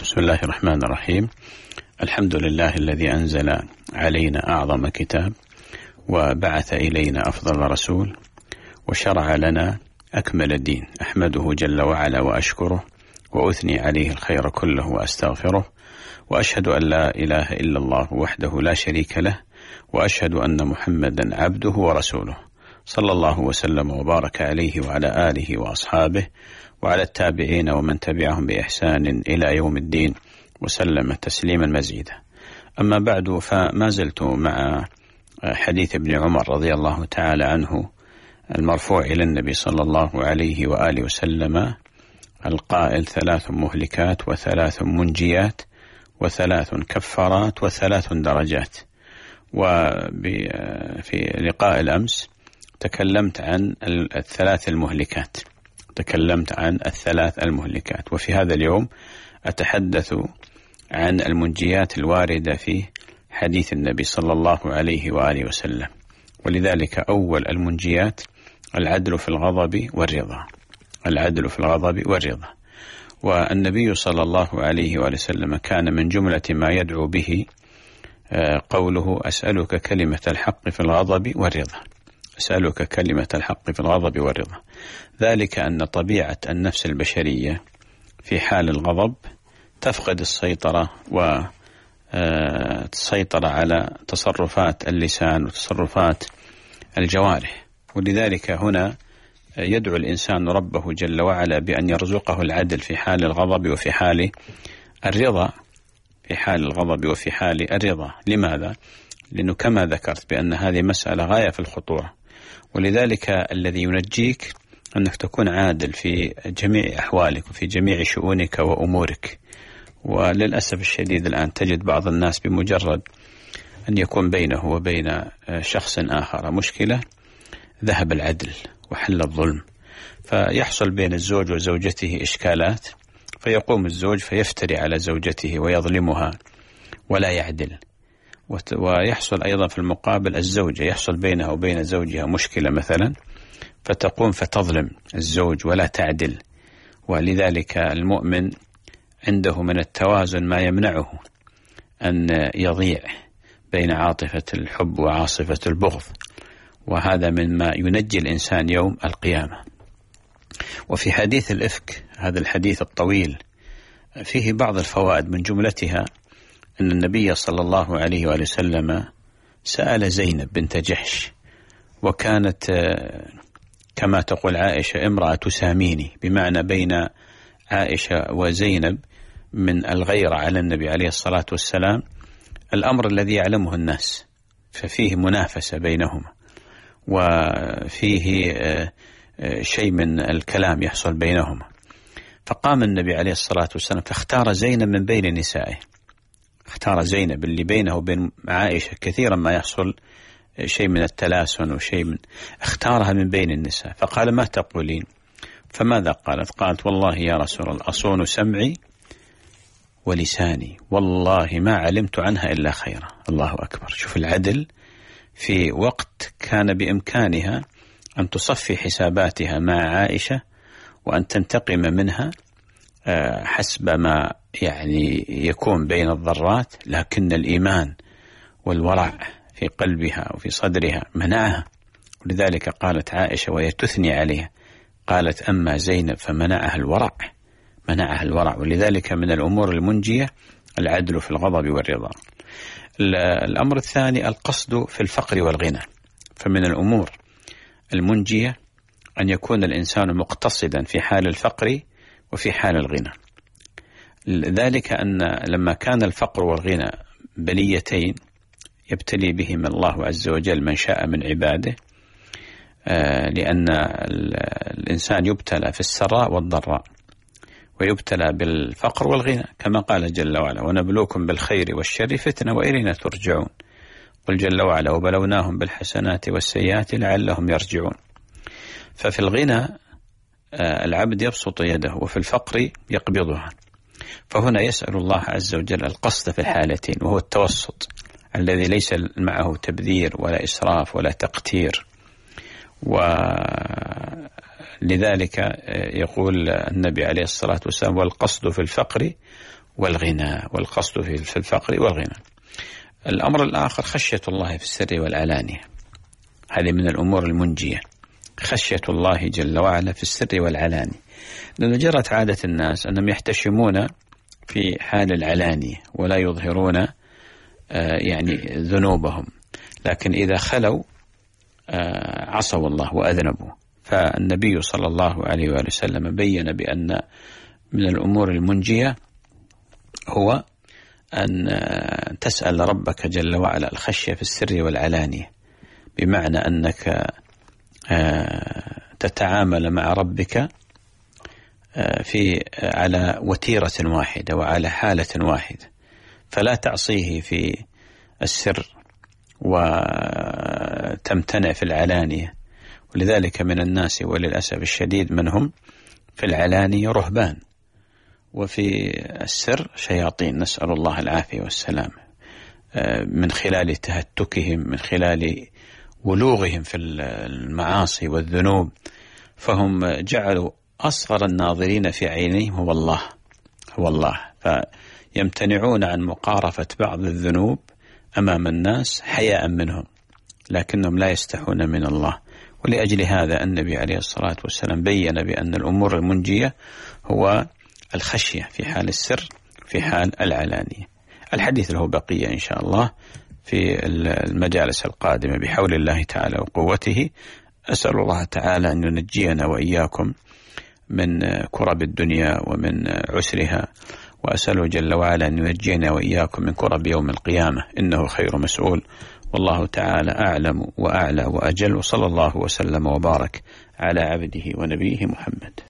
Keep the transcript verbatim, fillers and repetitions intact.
بسم الله الرحمن الرحيم. الحمد لله الذي أنزل علينا أعظم كتاب وبعث إلينا أفضل رسول وشرع لنا أكمل الدين. أحمده جل وعلا وأشكره وأثني عليه الخير كله وأستغفره، وأشهد أن لا إله إلا الله وحده لا شريك له، وأشهد أن محمدا عبده ورسوله، صلى الله وسلم وبارك عليه وعلى آله وأصحابه وعلى التابعين ومن تبعهم بإحسان إلى يوم الدين وسلم تسليما مزيدا. أما بعد، فما زلت مع حديث ابن عمر رضي الله تعالى عنه المرفوع إلى النبي صلى الله عليه وآله وسلم القائل: ثلاث مهلكات وثلاث منجيات وثلاث كفارات وثلاث درجات. وفي لقاء الأمس تكلمت عن الثلاث المهلكات تكلمت عن الثلاث المهلكات وفي هذا اليوم أتحدث عن المنجيات الواردة في حديث النبي صلى الله عليه وآله وسلم. ولذلك أول المنجيات العدل في الغضب والرضا العدل في الغضب والرضا والنبي صلى الله عليه وآله وسلم كان من جملة ما يدعو به قوله: أسألك كلمة الحق في الغضب والرضا أسألك كلمة الحق في الغضب والرضا. ذلك أن طبيعة النفس البشرية في حال الغضب تفقد السيطرة وتسيطر على تصرفات اللسان وتصرفات الجوارح. ولذلك هنا يدعو الإنسان ربه جل وعلا بأن يرزقه العدل في حال الغضب وفي حال الرضا في حال الغضب وفي حال الرضا. لماذا؟ لأنه كما ذكرت بأن هذه مسألة غاية في الخطورة، ولذلك الذي ينجيك أنك تكون عادل في جميع أحوالك وفي جميع شؤونك وأمورك. وللأسف الشديد الآن تجد بعض الناس بمجرد أن يكون بينه وبين شخص آخر مشكلة ذهب العدل وحل الظلم، فيحصل بين الزوج وزوجته إشكالات، فيقوم الزوج فيفتري على زوجته ويظلمها ولا يعدل. ويحصل أيضا في المقابل الزوجة يحصل بينها وبين زوجها مشكلة مثلا، فتقوم فتظلم الزوج ولا تعدل. ولذلك المؤمن عنده من التوازن ما يمنعه أن يضيع بين عاطفة الحب وعاصفة البغض، وهذا مما ينجي الإنسان يوم القيامة. وفي حديث الإفك، هذا الحديث الطويل، فيه بعض الفوائد، من جملتها أن النبي صلى الله عليه وآله وسلم سأل زينب بنت جحش، وكانت كما تقول عائشة امرأة تساميني، بمعنى بين عائشة وزينب من الغيرة على النبي عليه الصلاة والسلام الأمر الذي يعلمه الناس، ففيه منافسة بينهما وفيه شيء من الكلام يحصل بينهما. فقام النبي عليه الصلاة والسلام فاختار زينب من بين نسائه اختار زينب اللي بينه وبين عائشة كثيرا ما يحصل شيء من التلاسن وشيء من اختارها من بين النساء. فقال: ما تقولين؟ فماذا قالت؟ قالت: والله يا رسول الله أصون سمعي ولساني، والله ما علمت عنها إلا خيرا. الله أكبر. شوف العدل في وقت كان بإمكانها أن تصفي حساباتها مع عائشة وأن تنتقم منها حسب ما يعني يكون بين الضرات، لكن الإيمان والورع في قلبها وفي صدرها منعها. ولذلك قالت عائشة وهي تثني عليها، قالت: أما زينب فمنعها الورع منعها الورع. ولذلك من الأمور المنجية العدل في الغضب والرضا. الأمر الثاني القصد في الفقر والغنى. فمن الأمور المنجية أن يكون الإنسان مقتصدا في حال الفقر وفي حال الغنى. ذلك أن لما كان الفقر والغنى بليتين يبتلي بهما الله عز وجل من شاء من عباده، لأن الإنسان يبتلى في السراء والضراء، ويبتلى بالفقر والغنى كما قال جل وعلا: ونبلوكم بالخير والشر فتنة وإلينا ترجعون. قل جل وعلا: وبلوناهم بالحسنات والسيئات لعلهم يرجعون. ففي الغنى العبد يبسط يده، وفي الفقر يقبضها. فهنا يسأل الله عز وجل القصد في الحالتين، وهو التوسط الذي ليس معه تبذير ولا إسراف ولا تقتير. ولذلك يقول النبي عليه الصلاة والسلام: والقصد في الفقر والغنى، والقصد في الفقر والغنى. الأمر الآخر خشية الله في السر والعلانية، هذه من الأمور المنجية، خشية الله جل وعلا في السر والعلانية، لأن جرت عادة الناس أنهم يحتشمون في حال العلانية ولا يظهرون يعني ذنوبهم، لكن إذا خلوا عصوا الله وأذنبوا. فالنبي صلى الله عليه وآله وسلم بين بأن من الأمور المنجية هو أن تسأل ربك جل وعلا الخشية في السر والعلانية، بمعنى أنك تتعامل مع ربك في على وتيرة واحدة وعلى حالة واحدة، فلا تعصيه في السر وتمتنع في العلانية. ولذلك من الناس وللأسف الشديد من هم في العلانية رهبان وفي السر شياطين، نسأل الله العافية والسلام، من خلال تهتكهم، من خلال ولوغهم في المعاصي والذنوب، فهم جعلوا أصغر الناظرين في عينيهم هو الله هو الله فيمتنعون عن مقارفة بعض الذنوب أمام الناس حياء منهم، لكنهم لا يستحون من الله. ولأجل هذا النبي عليه الصلاة والسلام بين بأن الأمور المنجية هو الخشية في حال السر في حال العلانية. الحديث له بقية إن شاء الله في المجالس القادمة بحول الله تعالى وقوته. أسأل الله تعالى أن ينجينا وإياكم من كرب الدنيا ومن عسرها، وأسأله جل وعلا أن ينجينا وإياكم من كرب يوم القيامة، إنه خير مسؤول، والله تعالى أعلم وأعلى وأجل، وصلى الله وسلم وبارك على عبده ونبيه محمد.